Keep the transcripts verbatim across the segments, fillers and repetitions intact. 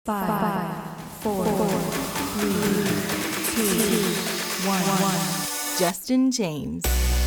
Five, four, three, two, one. Justin James.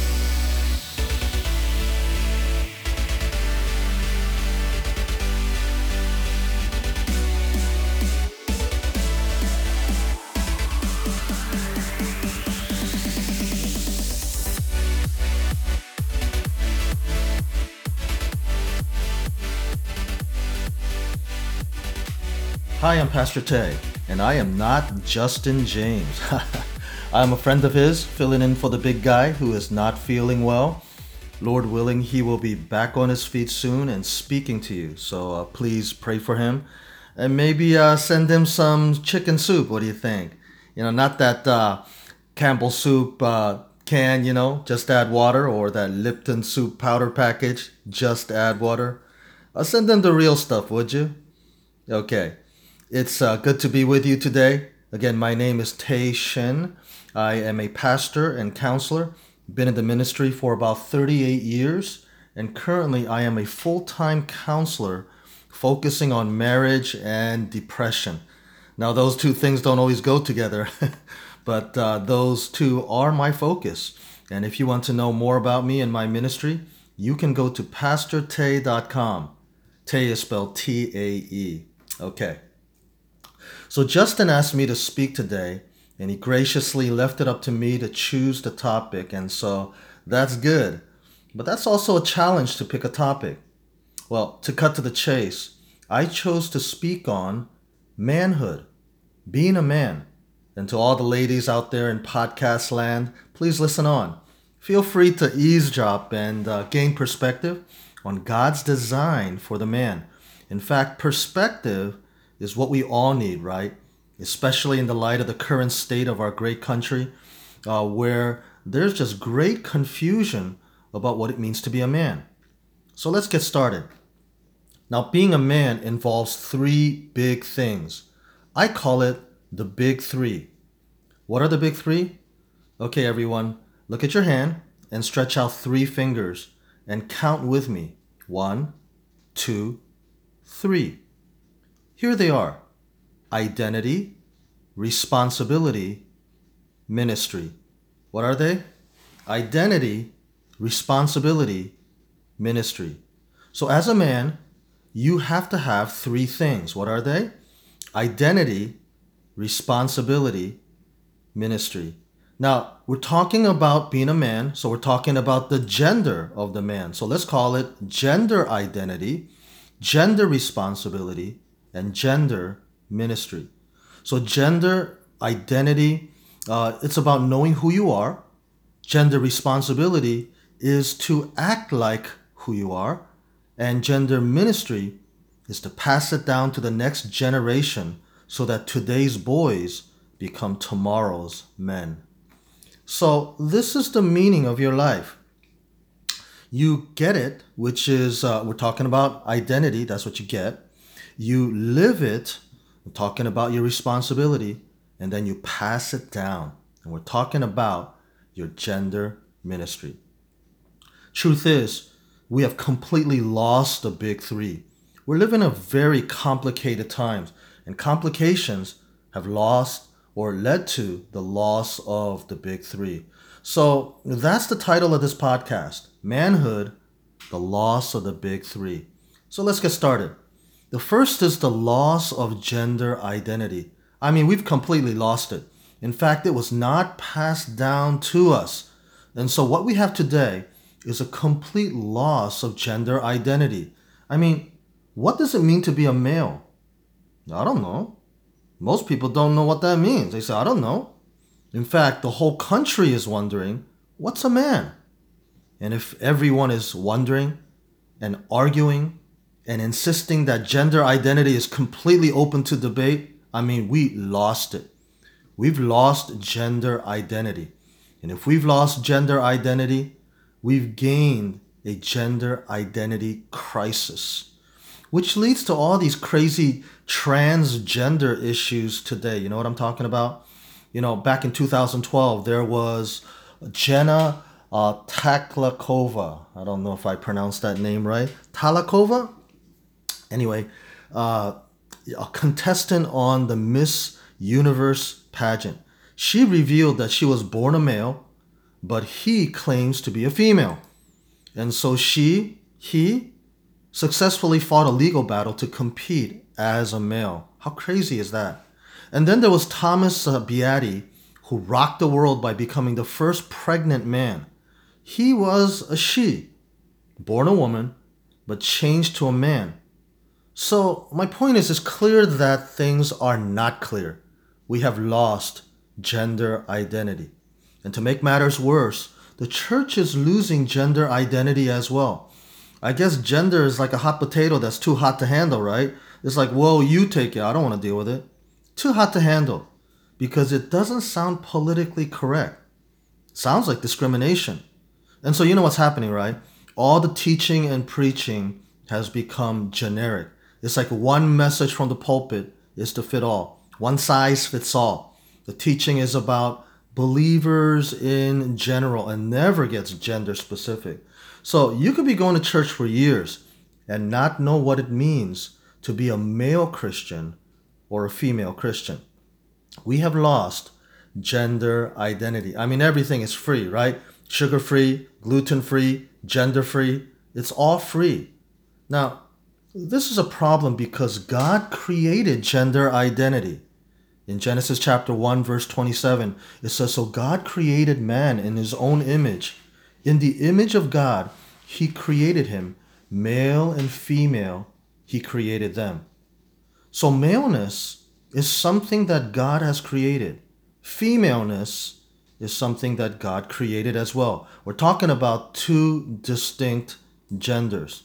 Hi, I'm Pastor Tay, and I am not Justin James. I am a friend of his, filling in for the big guy who is not feeling well. Lord willing, he will be back on his feet soon and speaking to you. So uh, please pray for him, and maybe uh, send him some chicken soup. What do you think? You know, not that uh, Campbell soup uh, can, you know, just add water, or that Lipton soup powder package, just add water. Uh, send them the real stuff, would you? Okay. It's uh, good to be with you today. Again, my name is Tay Shin. I am a pastor and counselor. Been in the ministry for about thirty-eight years, and currently I am a full-time counselor focusing on marriage and depression. Now, those two things don't always go together, but uh, those two are my focus. And if you want to know more about me and my ministry, you can go to pastor tay dot com. Tay is spelled T A E. Okay. So Justin asked me to speak today, and he graciously left it up to me to choose the topic, and so that's good. But that's also a challenge to pick a topic. Well, to cut to the chase, I chose to speak on manhood, being a man. And to all the ladies out there in podcast land, please listen on. Feel free to eavesdrop and uh, gain perspective on God's design for the man. In fact, perspective is what we all need, right? Especially in the light of the current state of our great country, uh, where there's just great confusion about what it means to be a man. So let's get started. Now, being a man involves three big things. I call it the big three. What are the big three? Okay, everyone, look at your hand and stretch out three fingers and count with me. One, two, three. Here they are: identity, responsibility, ministry. What are they? Identity, responsibility, ministry. So as a man, you have to have three things. What are they? Identity, responsibility, ministry. Now, we're talking about being a man, so we're talking about the gender of the man. So let's call it gender identity, gender responsibility, and gender ministry. So gender identity, uh, it's about knowing who you are. Gender responsibility is to act like who you are. And gender ministry is to pass it down to the next generation so that today's boys become tomorrow's men. So this is the meaning of your life. You get it, which is, uh, we're talking about identity, that's what you get. You live it, we're talking about your responsibility, and then you pass it down. And we're talking about your gender ministry. Truth is, we have completely lost the big three. We're living in very complicated times, and complications have lost or led to the loss of the big three. So that's the title of this podcast, Manhood, the Loss of the Big Three. So let's get started. The first is the loss of gender identity. I mean, we've completely lost it. In fact, it was not passed down to us. And so what we have today is a complete loss of gender identity. I mean, what does it mean to be a male? I don't know. Most people don't know what that means. They say, I don't know. In fact, the whole country is wondering, what's a man? And if everyone is wondering and arguing and insisting that gender identity is completely open to debate, I mean, we lost it. We've lost gender identity. And if we've lost gender identity, we've gained a gender identity crisis, which leads to all these crazy transgender issues today. You know what I'm talking about? You know, back in two thousand twelve, there was Jenna uh, Taklakova. I don't know if I pronounced that name right. Talakova? Anyway, uh, a contestant on the Miss Universe pageant. She revealed that she was born a male, but he claims to be a female. And so she, he, successfully fought a legal battle to compete as a male. How crazy is that? And then there was Thomas uh, Beatty, who rocked the world by becoming the first pregnant man. He was a she, born a woman, but changed to a man. So my point is, it's clear that things are not clear. We have lost gender identity. And to make matters worse, the church is losing gender identity as well. I guess gender is like a hot potato that's too hot to handle, right? It's like, whoa, you take it. I don't want to deal with it. Too hot to handle because it doesn't sound politically correct. Sounds like discrimination. And so you know what's happening, right? All the teaching and preaching has become generic. It's like one message from the pulpit is to fit all. One size fits all. The teaching is about believers in general and never gets gender specific. So you could be going to church for years and not know what it means to be a male Christian or a female Christian. We have lost gender identity. I mean, everything is free, right? Sugar-free, gluten-free, gender-free. It's all free. Now, this is a problem because God created gender identity. In Genesis chapter one, verse twenty-seven, it says, so God created man in his own image. In the image of God, he created him. Male and female, he created them. So maleness is something that God has created. Femaleness is something that God created as well. We're talking about two distinct genders.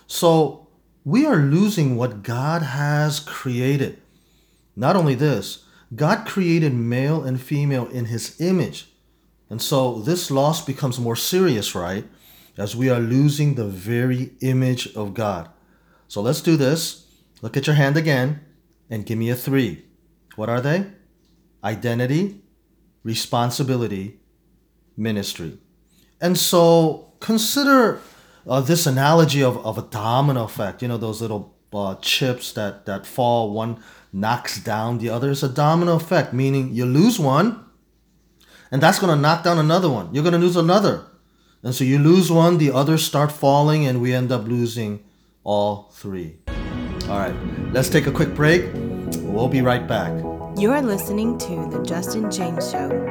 So we are losing what God has created. Not only this, God created male and female in his image. And so this loss becomes more serious, right? As we are losing the very image of God. So let's do this. Look at your hand again and give me a three. What are they? Identity, responsibility, ministry. And so consider uh, this analogy of, of a domino effect. You know, those little uh, chips that, that fall, one knocks down the other. It's a domino effect, meaning you lose one, and that's going to knock down another one. You're going to lose another. And so you lose one, the others start falling, and we end up losing all three. All right, let's take a quick break. We'll be right back. You're listening to The Justin James Show.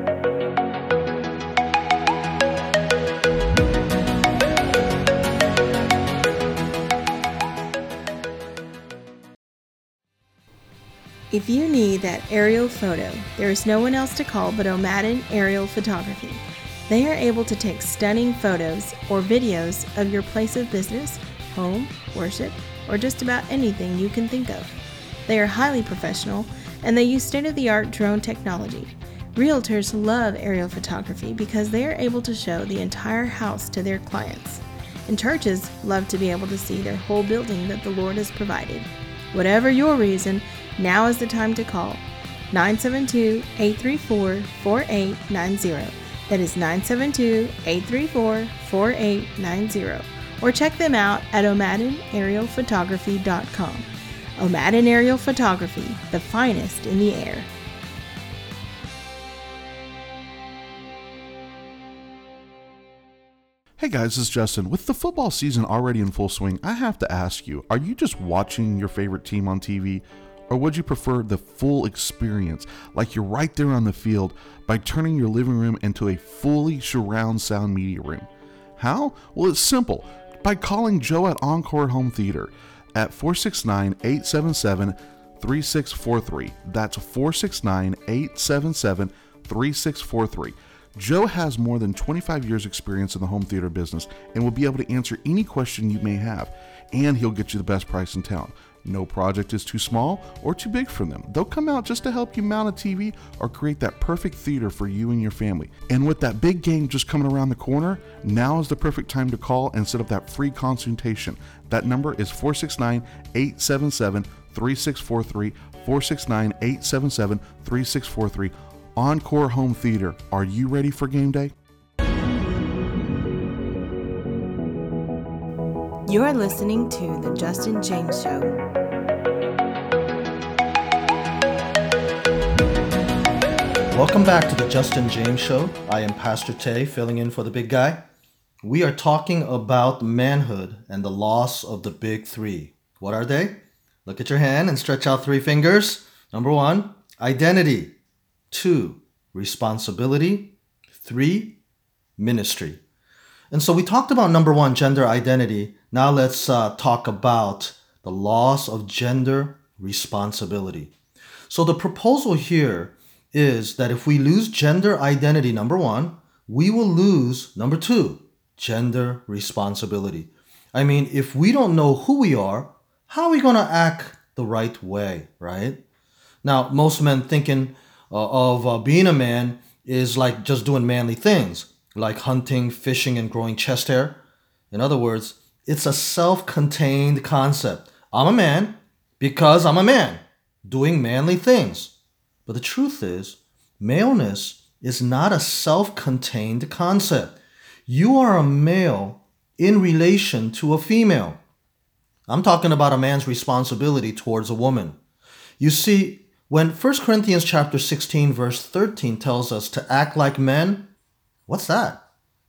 If you need that aerial photo, there is no one else to call but O'Madden Aerial Photography. They are able to take stunning photos or videos of your place of business, home, worship, or just about anything you can think of. They are highly professional and they use state-of-the-art drone technology. Realtors love aerial photography because they are able to show the entire house to their clients. And churches love to be able to see their whole building that the Lord has provided. Whatever your reason, now is the time to call nine seven two, eight three four, four eight nine zero. That is nine seven two, eight three four, four eight nine zero. Or check them out at O'Madden Aerial Photography dot com. O'Madden Aerial Photography, the finest in the air. Hey guys, it's Justin. With the football season already in full swing, I have to ask you, are you just watching your favorite team on T V? Or would you prefer the full experience, like you're right there on the field, by turning your living room into a fully surround sound media room? How? Well, it's simple. By calling Joe at Encore Home Theater at four six nine, eight seven seven, three six four three. That's four six nine, eight seven seven, three six four three. Joe has more than twenty-five years experience in the home theater business and will be able to answer any question you may have, and he'll get you the best price in town. No project is too small or too big for them. They'll come out just to help you mount a T V or create that perfect theater for you and your family. And with that big game just coming around the corner, now is the perfect time to call and set up that free consultation. That number is four six nine, eight seven seven, three six four three, four six nine, eight seven seven, three six four three. Encore Home Theater. Are you ready for game day? You're listening to The Justin James Show. Welcome back to the Justin James Show. I am Pastor Tay, filling in for the big guy. We are talking about manhood and the loss of the big three. What are they? Look at your hand and stretch out three fingers. Number one, identity. Two, responsibility. Three, ministry. And so we talked about number one, gender identity. Now let's uh, talk about the loss of gender responsibility. So the proposal here is that if we lose gender identity, number one, we will lose, number two, gender responsibility. I mean, if we don't know who we are, how are we going to act the right way, right? Now, most men thinking uh, of uh, being a man is like just doing manly things, like hunting, fishing, and growing chest hair. In other words, it's a self-contained concept. I'm a man because I'm a man, doing manly things. But the truth is, maleness is not a self-contained concept. You are a male in relation to a female. I'm talking about a man's responsibility towards a woman. You see, when First Corinthians chapter sixteen, verse thirteen tells us to act like men, what's that?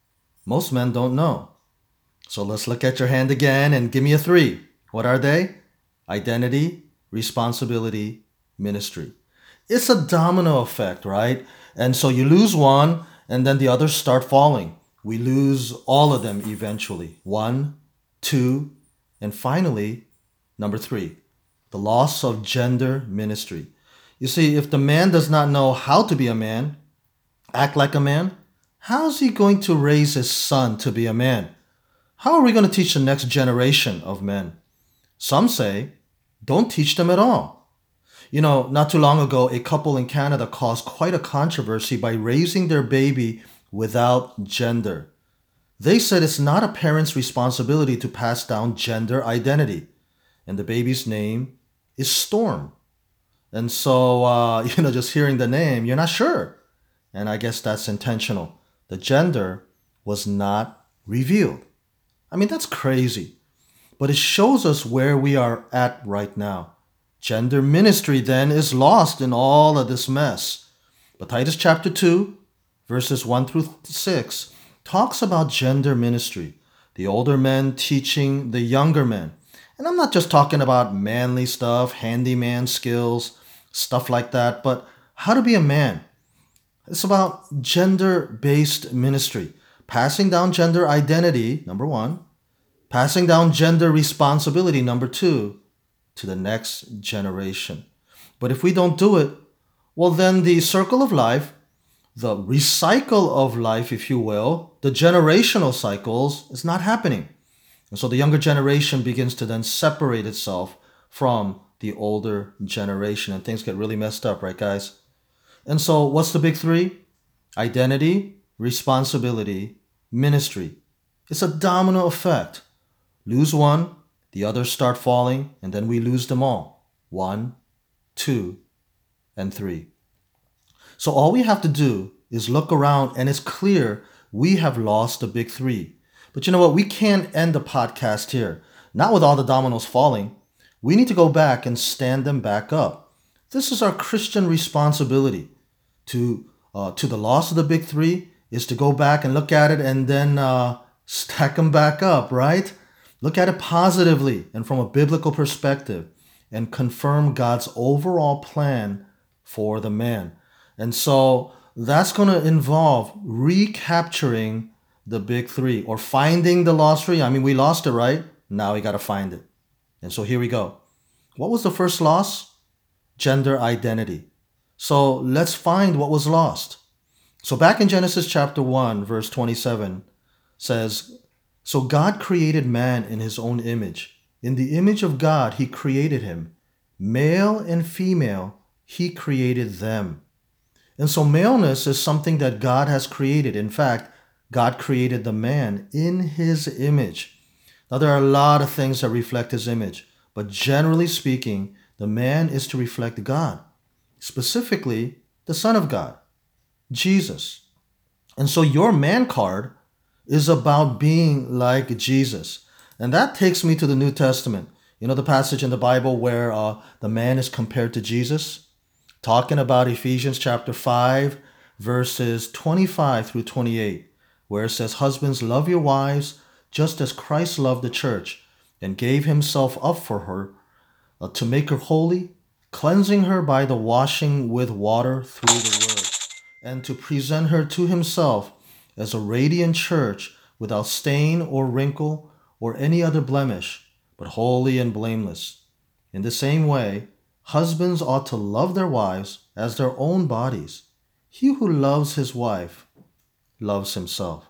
Most men don't know. So let's look at your hand again and give me a three. What are they? Identity, responsibility, ministry. It's a domino effect, right? And so you lose one, and then the others start falling. We lose all of them eventually. One, two, and finally, number three, the loss of gender ministry. You see, if the man does not know how to be a man, act like a man, how is he going to raise his son to be a man? How are we going to teach the next generation of men? Some say, don't teach them at all. You know, not too long ago, a couple in Canada caused quite a controversy by raising their baby without gender. They said it's not a parent's responsibility to pass down gender identity. And the baby's name is Storm. And so, uh, you know, just hearing the name, you're not sure. And I guess that's intentional. The gender was not revealed. I mean, that's crazy. But it shows us where we are at right now. Gender ministry then is lost in all of this mess. But Titus chapter two, verses one through six, talks about gender ministry, the older men teaching the younger men. And I'm not just talking about manly stuff, handyman skills, stuff like that, but how to be a man. It's about gender-based ministry, passing down gender identity, number one, passing down gender responsibility, number two, to the next generation. But if we don't do it, well, then the circle of life, the recycle of life, if you will, the generational cycles is not happening. And so the younger generation begins to then separate itself from the older generation, and things get really messed up, right, guys? And so what's the big three? Identity, responsibility, ministry. It's a domino effect. Lose one, the others start falling, and then we lose them all. One, two, and three. So all we have to do is look around, and it's clear we have lost the big three. But you know what? We can't end the podcast here. Not with all the dominoes falling. We need to go back and stand them back up. This is our Christian responsibility. To uh, to the loss of the big three is to go back and look at it and then uh, stack them back up, right? Look at it positively and from a biblical perspective and confirm God's overall plan for the man. And so that's going to involve recapturing the big three or finding the lost three. I mean, we lost it, right? Now we got to find it. And so here we go. What was the first loss? Gender identity. So let's find what was lost. So back in Genesis chapter one, verse twenty-seven says, so God created man in his own image. In the image of God, he created him. Male and female, he created them. And so maleness is something that God has created. In fact, God created the man in his image. Now, there are a lot of things that reflect his image, but generally speaking, the man is to reflect God, specifically the Son of God, Jesus. And so your man card is about being like Jesus. And that takes me to the New Testament. You know the passage in the Bible where uh, the man is compared to Jesus? talking about Ephesians chapter five, verses twenty-five through twenty-eight, where it says, "Husbands, love your wives just as Christ loved the church and gave himself up for her uh, to make her holy, cleansing her by the washing with water through the word, and to present her to himself as a radiant church without stain or wrinkle or any other blemish, but holy and blameless. In the same way, husbands ought to love their wives as their own bodies. He who loves his wife loves himself."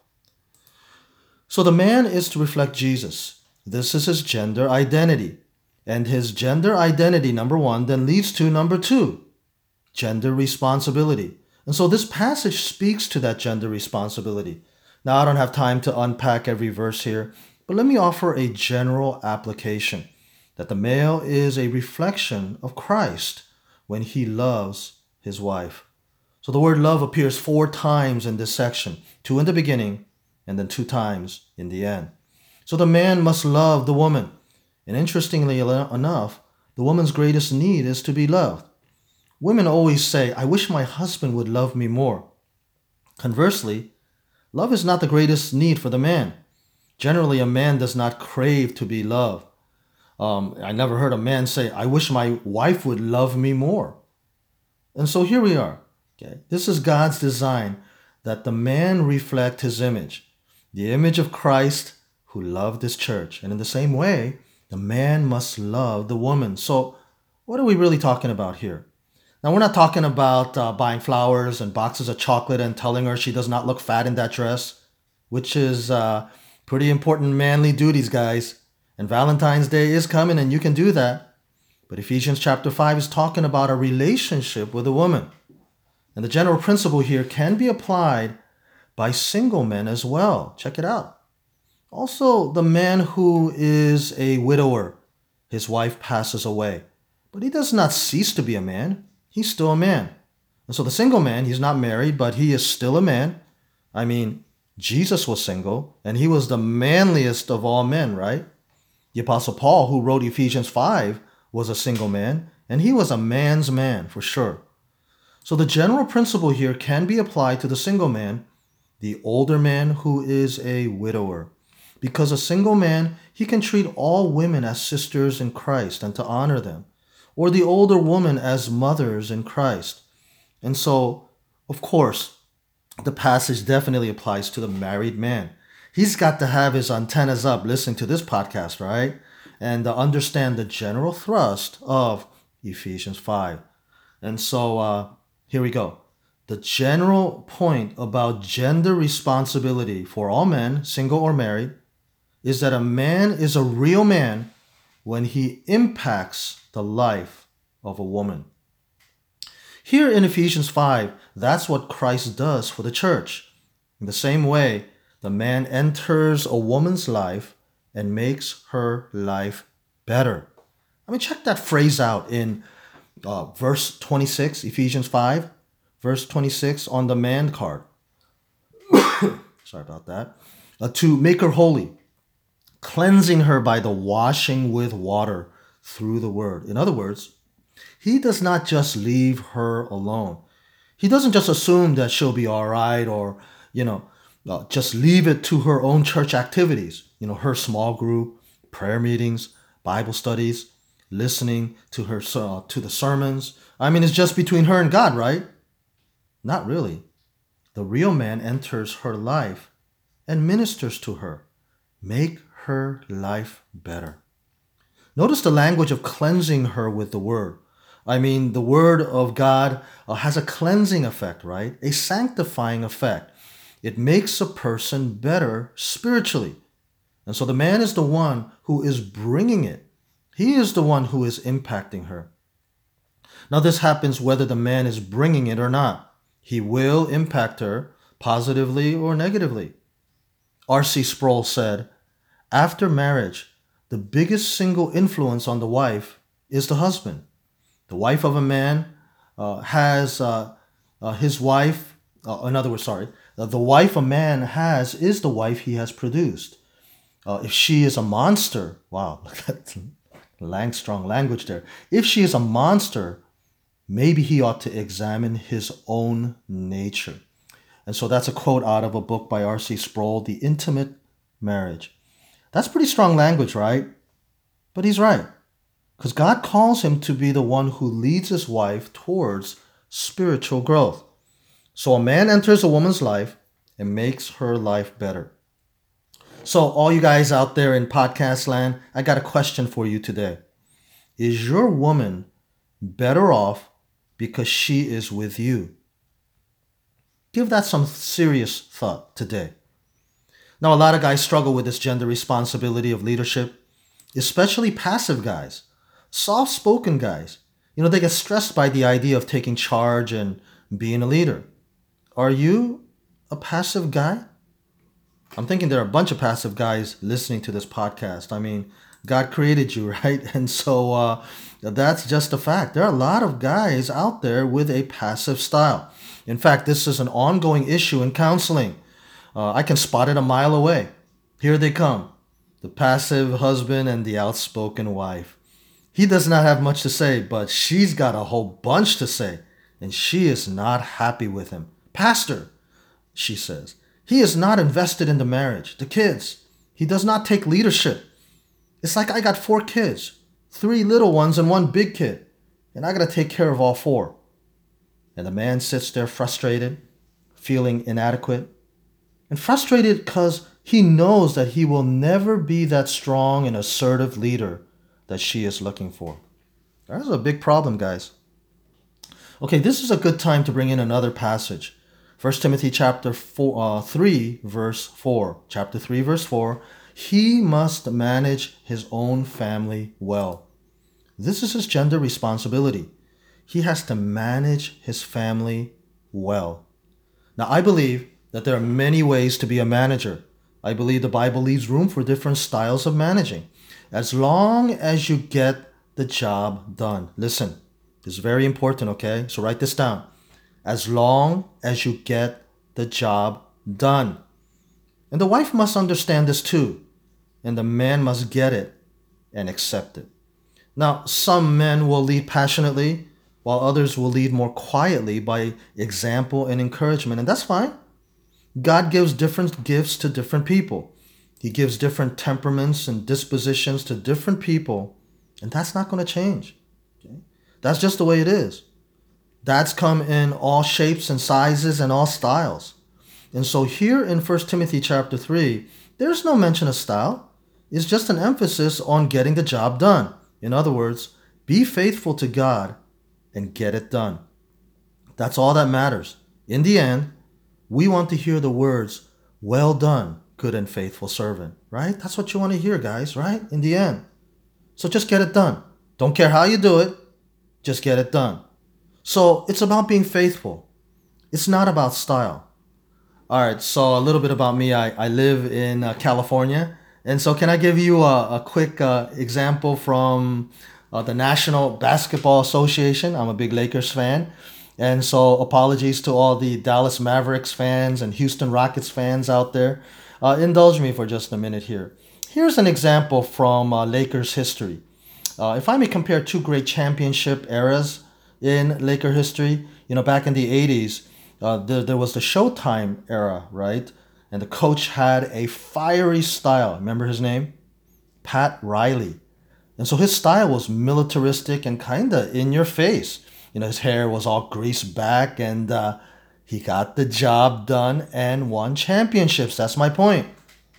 So the man is to reflect Jesus. This is his gender identity. And his gender identity, number one, then leads to number two, gender responsibility. And so this passage speaks to that gender responsibility. Now, I don't have time to unpack every verse here, but let me offer a general application that the male is a reflection of Christ when he loves his wife. So the word love appears four times in this section, two in the beginning and then two times in the end. So the man must love the woman. And interestingly enough, the woman's greatest need is to be loved. Women always say, "I wish my husband would love me more." Conversely, love is not the greatest need for the man. Generally, a man does not crave to be loved. Um, I never heard a man say, "I wish my wife would love me more." And so here we are. Okay, this is God's design, that the man reflect his image, the image of Christ who loved his church. And in the same way, the man must love the woman. So what are we really talking about here? Now, we're not talking about uh, buying flowers and boxes of chocolate and telling her she does not look fat in that dress, which is uh, pretty important manly duties, guys. And Valentine's Day is coming and you can do that. But Ephesians chapter five is talking about a relationship with a woman. And the general principle here can be applied by single men as well. Check it out. Also, the man who is a widower, his wife passes away, but he does not cease to be a man. He's still a man. And so the single man, he's not married, but he is still a man. I mean, Jesus was single, and he was the manliest of all men, right? The Apostle Paul, who wrote Ephesians five, was a single man, and he was a man's man for sure. So the general principle here can be applied to the single man, the older man who is a widower. Because a single man, he can treat all women as sisters in Christ and to honor them, or the older woman as mothers in Christ. And so, of course, the passage definitely applies to the married man. He's got to have his antennas up listening to this podcast, right? And to understand the general thrust of Ephesians five. And so, uh, here we go. The general point about gender responsibility for all men, single or married, is that a man is a real man when he impacts the life of a woman. Here in Ephesians five, that's what Christ does for the church. In the same way, the man enters a woman's life and makes her life better. I mean, check that phrase out in uh, verse twenty-six, Ephesians five, verse twenty-six on the man card. Sorry about that. Uh, to make her holy, cleansing her by the washing with water through the word. In other words, he does not just leave her alone. He doesn't just assume that she'll be all right, or, you know, uh, just leave it to her own church activities, you know, her small group, prayer meetings, Bible studies, listening to her uh, to the sermons. I mean, it's just between her and God, right? Not really. The real man enters her life and ministers to her. Make her life better. Notice the language of cleansing her with the word. I mean, the word of God uh, has a cleansing effect, right? A sanctifying effect. It makes a person better spiritually. And so the man is the one who is bringing it. He is the one who is impacting her. Now, this happens whether the man is bringing it or not. He will impact her positively or negatively. R C Sproul said, after marriage, the biggest single influence on the wife is the husband. The wife of a man uh, has uh, uh, his wife, uh, in other words, sorry, uh, the wife a man has is the wife he has produced. Uh, if she is a monster, wow, look at lang strong language there. If she is a monster, maybe he ought to examine his own nature. And so that's a quote out of a book by R C Sproul, The Intimate Marriage. That's pretty strong language, right? But he's right. Because God calls him to be the one who leads his wife towards spiritual growth. So a man enters a woman's life and makes her life better. So all you guys out there in podcast land, I got a question for you today. Is your woman better off because she is with you? Give that some serious thought today. Now, a lot of guys struggle with this gender responsibility of leadership, especially passive guys, soft-spoken guys. You know, they get stressed by the idea of taking charge and being a leader. Are you a passive guy? I'm thinking there are a bunch of passive guys listening to this podcast. I mean, God created you, right? And so uh, that's just a fact. There are a lot of guys out there with a passive style. In fact, this is an ongoing issue in counseling. Uh, I can spot it a mile away. Here they come. The passive husband and the outspoken wife. He does not have much to say, but she's got a whole bunch to say. And she is not happy with him. Pastor, she says, he is not invested in the marriage, the kids. He does not take leadership. It's like I got four kids, three little ones and one big kid, and I got to take care of all four. And the man sits there frustrated, feeling inadequate, and frustrated because he knows that he will never be that strong and assertive leader that she is looking for. That's a big problem, guys. Okay, this is a good time to bring in another passage. First Timothy chapter four, uh, three, verse four. Chapter three, verse four. He must manage his own family well. This is his gender responsibility. He has to manage his family well. Now, I believe that there are many ways to be a manager. I believe the Bible leaves room for different styles of managing, as long as you get the job done. Listen, this is very important, okay? So write this down. As long as you get the job done. And the wife must understand this too. And the man must get it and accept it. Now, some men will lead passionately, while others will lead more quietly by example and encouragement. And that's fine. God gives different gifts to different people. He gives different temperaments and dispositions to different people. And that's not going to change. Okay? That's just the way it is. Dads come in all shapes and sizes and all styles. And so here in First Timothy chapter three, there's no mention of style. It's just an emphasis on getting the job done. In other words, be faithful to God and get it done. That's all that matters. In the end, we want to hear the words, well done, good and faithful servant, right? That's what you want to hear, guys, right? In the end. So just get it done. Don't care how you do it. Just get it done. So it's about being faithful. It's not about style. All right, so a little bit about me. I, I live in uh, California. And so can I give you a, a quick uh, example from uh, the National Basketball Association? I'm a big Lakers fan. And so apologies to all the Dallas Mavericks fans and Houston Rockets fans out there. Uh, indulge me for just a minute here. Here's an example from uh, Lakers history. Uh, if I may compare two great championship eras in Laker history, you know, back in the eighties, uh, there, there was the Showtime era, right? And the coach had a fiery style. Remember his name? Pat Riley. And so his style was militaristic and kind of in your face. You know, his hair was all greased back, and uh, he got the job done and won championships. That's my point.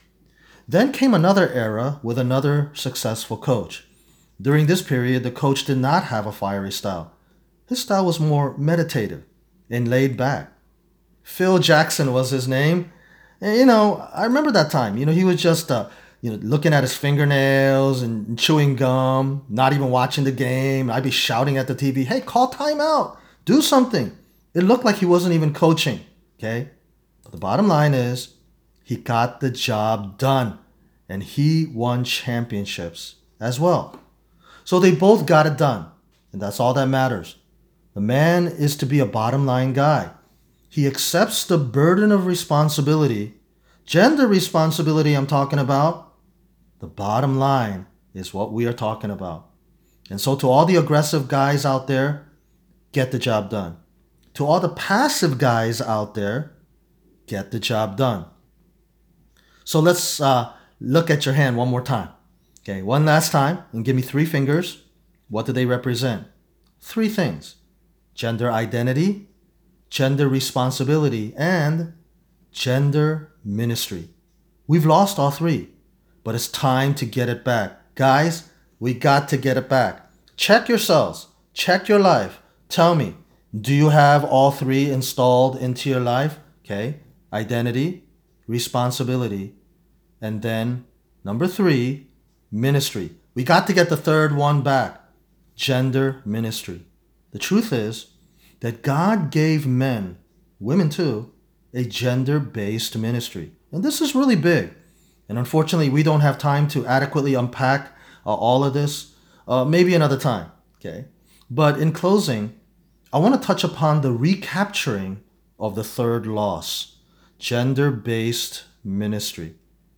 Then came another era with another successful coach. During this period, the coach did not have a fiery style. His style was more meditative and laid back. Phil Jackson was his name. And, you know, I remember that time. You know, he was just, uh, you know, looking at his fingernails and chewing gum, not even watching the game. I'd be shouting at the T V, hey, call timeout. Do something. It looked like he wasn't even coaching, okay? But the bottom line is he got the job done, and he won championships as well. So they both got it done, and that's all that matters. The man is to be a bottom line guy. He accepts the burden of responsibility, gender responsibility I'm talking about. The bottom line is what we are talking about. And so to all the aggressive guys out there, get the job done. To all the passive guys out there, get the job done. So let's uh, look at your hand one more time. Okay, one last time, and give me three fingers. What do they represent? Three things: gender identity, gender responsibility, and gender ministry. We've lost all three, but it's time to get it back. Guys, we got to get it back. Check yourselves. Check your life. Tell me, do you have all three installed into your life? Okay, identity, responsibility, and then number three, ministry. We got to get the third one back, gender ministry. The truth is that God gave men, women too, a gender-based ministry. And this is really big. And unfortunately, we don't have time to adequately unpack uh, all of this. Uh, maybe another time, okay? But in closing, I want to touch upon the recapturing of the third loss, gender-based ministry.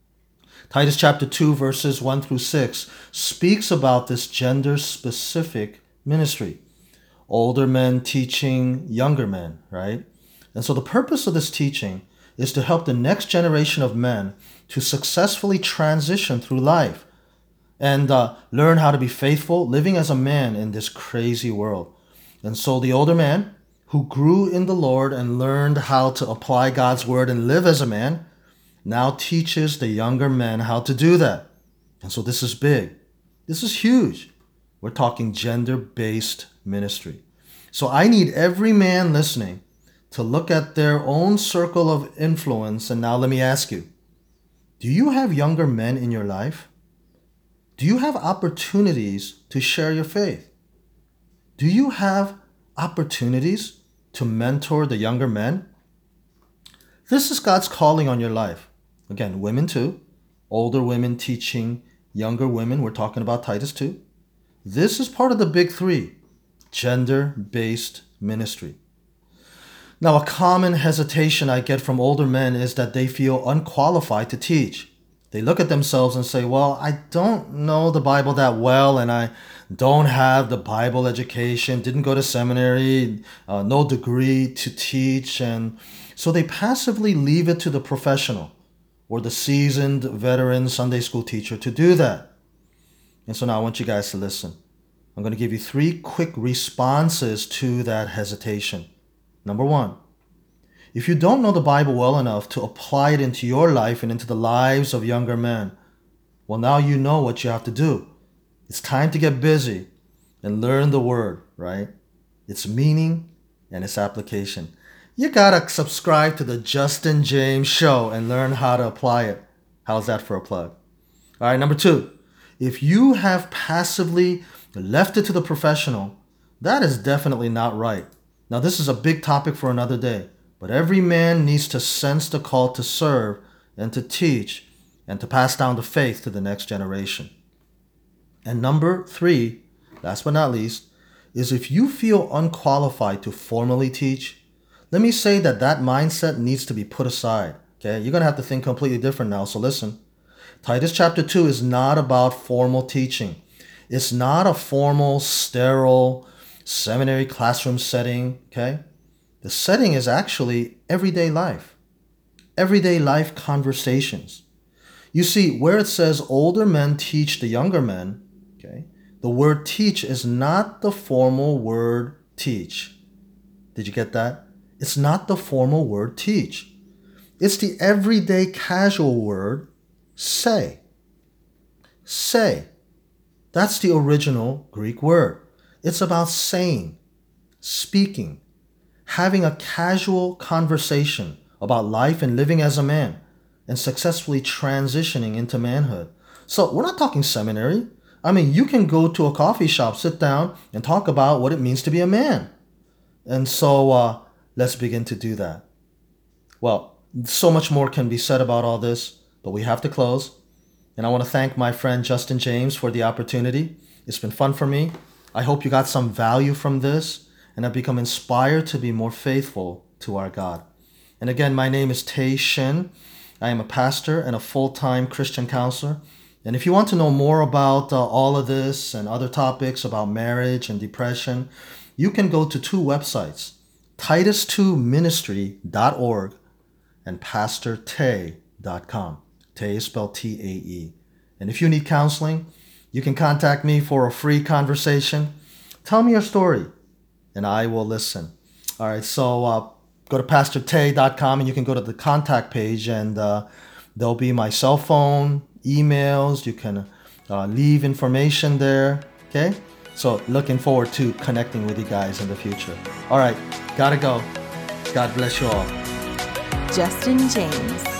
Titus chapter two, verses one through six speaks about this gender-specific ministry. Older men teaching younger men, right? And so the purpose of this teaching is to help the next generation of men to successfully transition through life and uh, learn how to be faithful, living as a man in this crazy world. And so the older man who grew in the Lord and learned how to apply God's word and live as a man now teaches the younger men how to do that. And so this is big. This is huge. We're talking gender-based ministry. So I need every man listening to look at their own circle of influence. And now let me ask you, do you have younger men in your life? Do you have opportunities to share your faith? Do you have opportunities to mentor the younger men? This is God's calling on your life. Again, women too. Older women teaching younger women. We're talking about Titus two. This is part of the big three, gender-based ministry. Now, a common hesitation I get from older men is that they feel unqualified to teach. They look at themselves and say, well, I don't know the Bible that well, and I don't have the Bible education, didn't go to seminary, uh, no degree to teach. And so they passively leave it to the professional or the seasoned veteran Sunday school teacher to do that. And so now I want you guys to listen. I'm going to give you three quick responses to that hesitation. Number one, if you don't know the Bible well enough to apply it into your life and into the lives of younger men, well, now you know what you have to do. It's time to get busy and learn the word, right? Its meaning and its application. You gotta subscribe to the Justin James Show and learn how to apply it. How's that for a plug? All right, number two, if you have passively left it to the professional, that is definitely not right. Now, this is a big topic for another day, but every man needs to sense the call to serve and to teach and to pass down the faith to the next generation. And number three, last but not least, is if you feel unqualified to formally teach, let me say that that mindset needs to be put aside. Okay, you're going to have to think completely different now, so listen. Titus chapter two is not about formal teaching. It's not a formal, sterile, seminary classroom setting, okay? The setting is actually everyday life. Everyday life conversations. You see, where it says older men teach the younger men, okay, the word teach is not the formal word teach. Did you get that? It's not the formal word teach. It's the everyday casual word say. Say. That's the original Greek word. It's about saying, speaking, having a casual conversation about life and living as a man and successfully transitioning into manhood. So we're not talking seminary. I mean, you can go to a coffee shop, sit down, and talk about what it means to be a man. And so uh, let's begin to do that. Well, so much more can be said about all this, but we have to close. And I want to thank my friend Justin James for the opportunity. It's been fun for me. I hope you got some value from this and have become inspired to be more faithful to our God. And again, my name is Tae Shin. I am a pastor and a full-time Christian counselor. And if you want to know more about uh, all of this and other topics about marriage and depression, you can go to two websites, titus two ministry dot org and pastor tay dot com. Tay is spelled T A E. And if you need counseling, you can contact me for a free conversation. Tell me your story, and I will listen. All right, so uh, go to pastor tay dot com, and you can go to the contact page, and uh, there'll be my cell phone, emails. You can uh, leave information there, okay? So looking forward to connecting with you guys in the future. All right, gotta go. God bless you all. Justin James.